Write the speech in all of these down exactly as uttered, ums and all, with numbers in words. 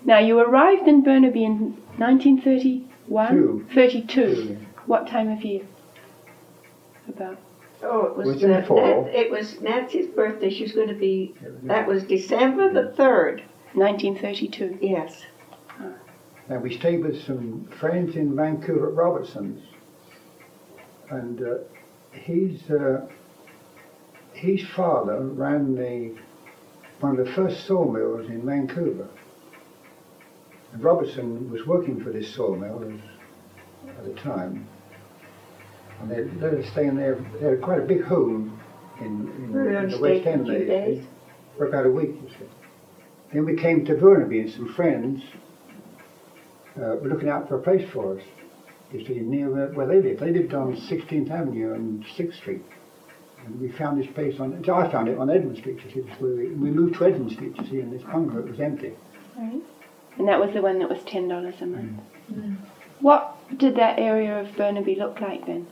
Now, you arrived in Burnaby in nineteen thirty-one? Two. thirty-two. Two. What time of year? About? Oh, it was, Was it uh, fall? Nan- it was Nancy's birthday. She was going to be, that was December the third. nineteen thirty-two. Yes. And we stayed with some friends in Vancouver at Robertson's. And uh, his, uh, his father ran the, one of the first sawmills in Vancouver. And Robertson was working for this sawmill at the time. And they let us stay in there. They had quite a big home in, in, We were in the on West stay for End a few there, days. for about a week, you see. Then we came to Burnaby and some friends uh, were looking out for a place for us, you see, near where, where they lived. They lived on sixteenth Avenue and sixth Street. And we found this place on, so I found it on Edmund Street, you see. This where we, we moved to Edmund Street, you see, and this bungalow was empty. Right. And that was the one that was ten dollars a month. Mm. What did that area of Burnaby look like then?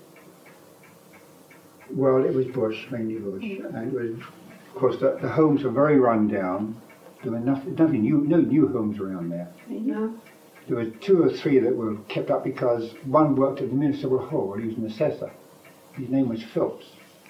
Well, it was bush, mainly bush. And it was, of course, the, the homes were very run down. There were nothing, nothing new, no new homes around there. No. There were two or three that were kept up because one worked at the municipal hall. He was an assessor. His name was Phillips.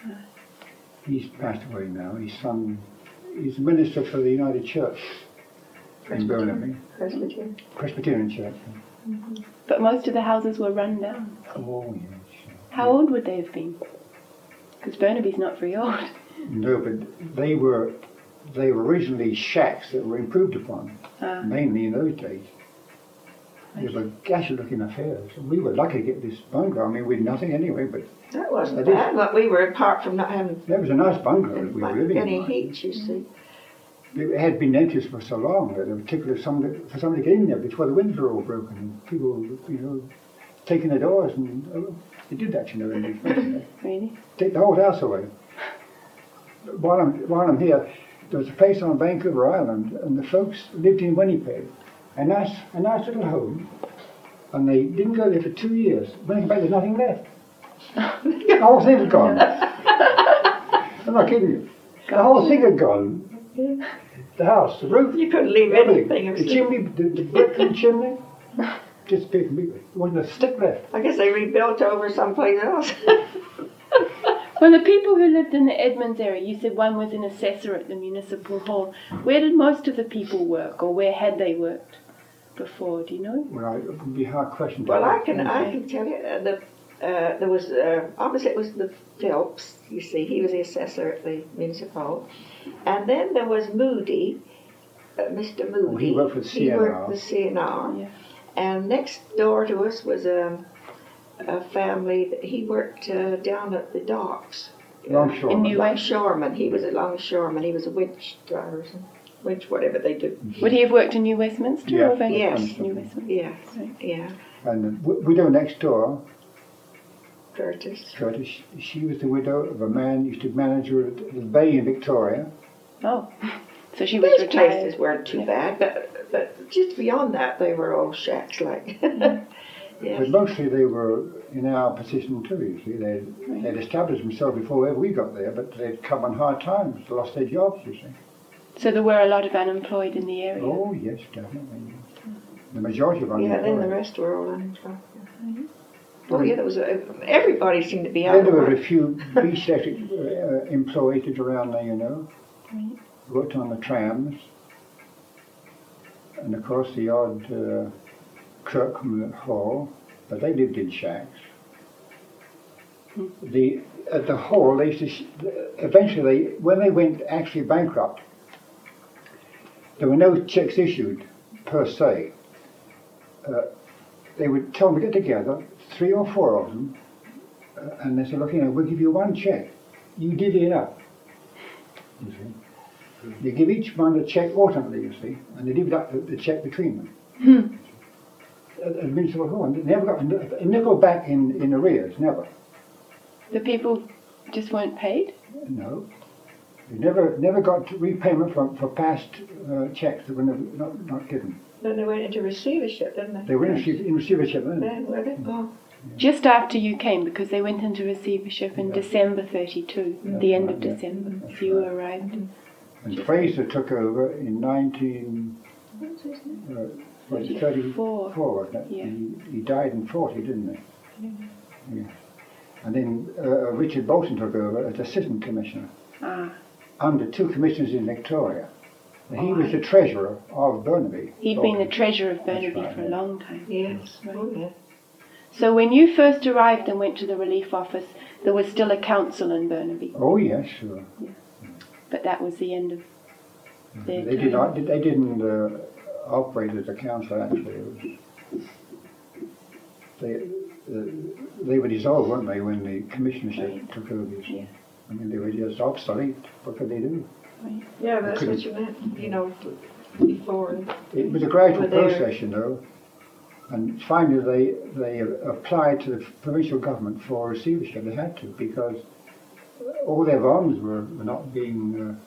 He's passed away now. His son, he's a minister for the United Church in Burnaby, Presbyterian. Presbyterian Church. But most of the houses were run down. Oh yes. How old would they have been? Because Burnaby's not very old. No, but they were they were originally shacks that were improved upon, Ah. mainly in those days. They were gash-looking affairs. We were lucky to get this bungalow. I mean, we had nothing anyway, but That wasn't That is- bad, but we were apart from not having that was a nice bungalow that we were living any in. heat, you see. It had been empty for so long that it was particularly somebody, for somebody to get in there before the windows were all broken and people, you know, taking the doors and oh, they did that, you know, in these places. Really? Take the whole house away. While I'm while I'm here, there was a place on Vancouver Island, and the folks lived in Winnipeg, a nice a nice little home, and they didn't go there for two years. When they came back, there's nothing left. The whole thing had gone. I'm not kidding you. The whole thing had gone. The house, the roof, You couldn't leave everything. anything. It The was- chimney, the, the brick in the chimney, just big. There wasn't a stick left. I guess they rebuilt over someplace else. Well, the people who lived in the Edmonds area, you said one was an assessor at the municipal hall. Where did most of the people work, or where had they worked before? Do you know? Well, it would be a hard question. to Well, I answer. can I can tell you uh, the uh, there was uh, obviously it was the Phelps. You see, he was the assessor at the municipal, and then there was Moody, uh, Mister Moody. Oh, he worked with He C N R. worked with C N R, Yeah. and next door to us was a a family. That he worked uh, down at the docks. Longshore. In New- Longshoreman. He was a longshoreman. He was a winch driver, or something. winch whatever they do. Would he have worked in New Westminster Yeah. or Vancouver? Yes. New Westminster. Yes, Right. yeah, And the w- widow next door, Curtis. Curtis, she was the widow of a man who used to manage her at the Bay in Victoria. Oh, so she was These retired. places weren't too Yeah. bad, but, but just beyond that, they were all shacks like. But Yes. mostly they were in our position too, you see. They'd, Right. they'd established themselves before ever we got there, but they'd come on hard times, lost their jobs, you see. So there were a lot of unemployed in the area. Oh, yes, definitely. The majority of Yeah, then the unemployed. rest were all unemployed. Oh yeah, there was a, everybody seemed to be out Then of there were a work. few beach electric uh, employees around there, you know. Right. Worked on the trams. And of course the odd uh, clerk from the hall, but they lived in shacks. Hmm. The at the hall, they used to, sh- eventually, they, when they went actually bankrupt, there were no checks issued per se. Uh, they would tell them to get together, three or four of them, uh, and they said, look, you know, we'll give you one check. You divvy it up. You see. They give each one a check alternately, you see, and they divvy up the, the check between them. Hmm. At the municipal hall, and they never got a a nickel back in, in arrears, never. The people just weren't paid? No. They never never got repayment for, for past uh, checks that were never, not, not given. Then they went into receivership, didn't they? They were in, receiv- in receivership then. Then were they? Oh, Just after you came, because they went into receivership in December thirty-two, Yeah, the end right, of yeah. December. That's So you right. arrived. And Fraser took over in nineteen What's his name? Uh, was it thirty-four. thirty-four, wasn't it? Yeah. He, he died in forty, didn't he? Yeah. And then uh, Richard Bolton took over as Assistant Commissioner Ah, under two commissioners in Victoria. And he Oh, was the treasurer of Burnaby. he'd been the treasurer of Burnaby right, for a yeah. long time. Yes. Right. Oh, yeah. So when you first arrived and went to the relief office, there was still a council in Burnaby, Oh yes, sure. but that was the end of their They time. did not. They didn't uh, operate as a council actually. It was, they uh, they were dissolved, weren't they, when the commissionership Right. took over? you see. Yeah. I mean, they were just obsolete. What could they do? Yeah, that's couldn't- what you meant, you know, before. It was a gradual Were there- process, you know. And finally, they they applied to the provincial government for receivership. They had to because all their bonds were, were not being. Uh,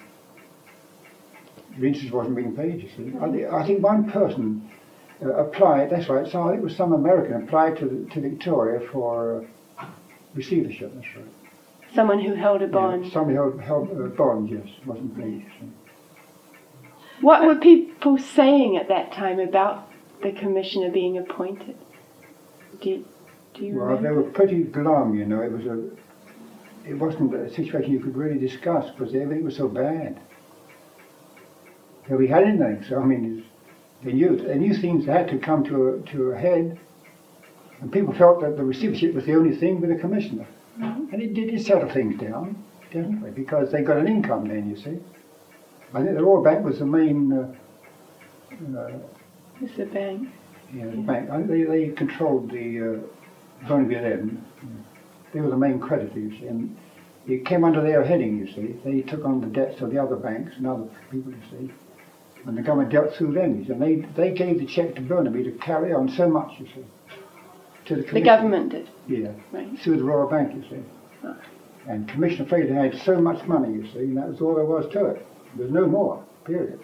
the interest wasn't being paid. You see, I, thi- I think one person uh, applied. That's right. So I think it was some American applied to the, to Victoria for uh, receivership. That's right. Someone who held a bond. Yeah, somebody held, held a bond. Yes, wasn't paid. You see. What were people saying at that time about the commissioner being appointed? Do you, do you Well, they remember? were pretty glum, you know. It was a, it wasn't a situation you could really discuss because everything was so bad. Nobody had anything. So I mean, it's- they knew they knew things had to come to a, to a head, and people felt that the receivership was the only thing with the commissioner, and it did it settle things down, definitely, because they got an income then. You see, I think the Royal Bank was the main. Uh, uh, It's the bank. Yeah, the bank. I think they, they controlled the uh, Burnaby then. They were the main creditor, you see, and it came under their heading, you see. They took on the debts of the other banks and other people, you see. And the government dealt through them, you see. And they, they gave the cheque to Burnaby to carry on so much, you see. To the The commission. government did. Yeah, Right. through the Royal Bank, you see. Ah. And Commissioner Fraser had so much money, you see, and that was all there was to it. There's no more, period.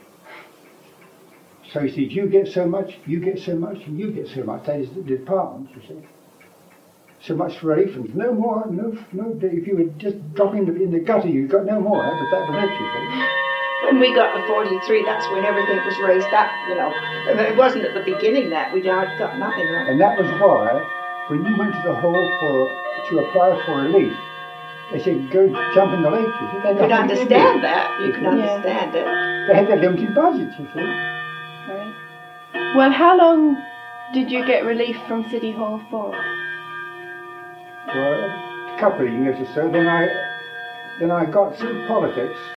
So you see, you get so much, you get so much, and you get so much. That is the department, you see. So much for relief, and no more, no, no. If you were just dropping in the, in the gutter, you got no more. But that was it, you see. When we got the forty-three, that's when everything was raised up, you know. I mean, it wasn't at the beginning that we got got nothing. Right? And that was why, when you went to the hall for to apply for relief, they said go jump in the lake. You see. They You could nothing to do. understand that. You could Yeah. understand it. They had their limited budget, you see. Right. Well, how long did you get relief from City Hall for? For a couple of years or so. Then I, then I got through politics.